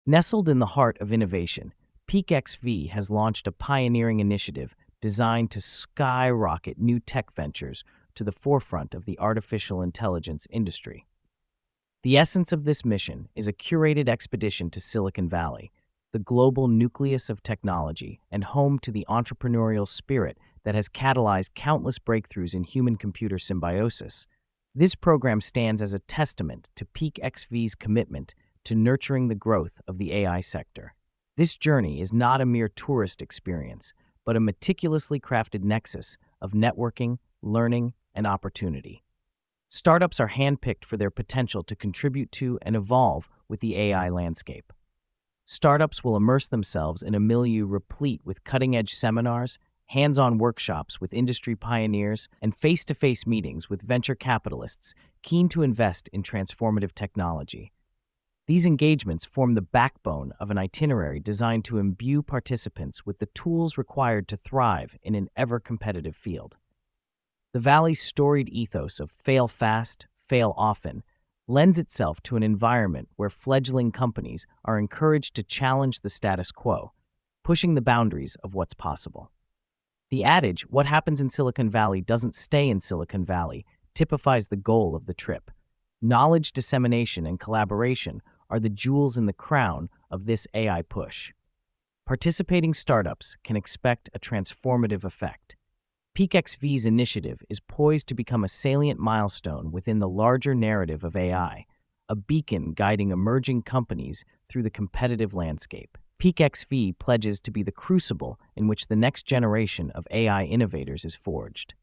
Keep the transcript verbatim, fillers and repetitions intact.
Nestled in the heart of innovation, PeakXV has launched a pioneering initiative designed to skyrocket new tech ventures to the forefront of the artificial intelligence industry. The essence of this mission is a curated expedition to Silicon Valley, the global nucleus of technology and home to the entrepreneurial spirit that has catalyzed countless breakthroughs in human-computer symbiosis. This program stands as a testament to PeakXV's commitment to nurturing the growth of the A I sector. This journey is not a mere tourist experience, but a meticulously crafted nexus of networking, learning, and opportunity. Startups are handpicked for their potential to contribute to and evolve with the A I landscape. Startups will immerse themselves in a milieu replete with cutting-edge seminars, hands-on workshops with industry pioneers, and face-to-face meetings with venture capitalists keen to invest in transformative technology. These engagements form the backbone of an itinerary designed to imbue participants with the tools required to thrive in an ever-competitive field. The Valley's storied ethos of fail fast, fail often lends itself to an environment where fledgling companies are encouraged to challenge the status quo, pushing the boundaries of what's possible. The adage, "What happens in Silicon Valley doesn't stay in Silicon Valley," typifies the goal of the trip. Knowledge dissemination and collaboration are the jewels in the crown of this A I push. Participating startups can expect a transformative effect. PeakXV's initiative is poised to become a salient milestone within the larger narrative of A I, a beacon guiding emerging companies through the competitive landscape. PeakXV pledges to be the crucible in which the next generation of A I innovators is forged.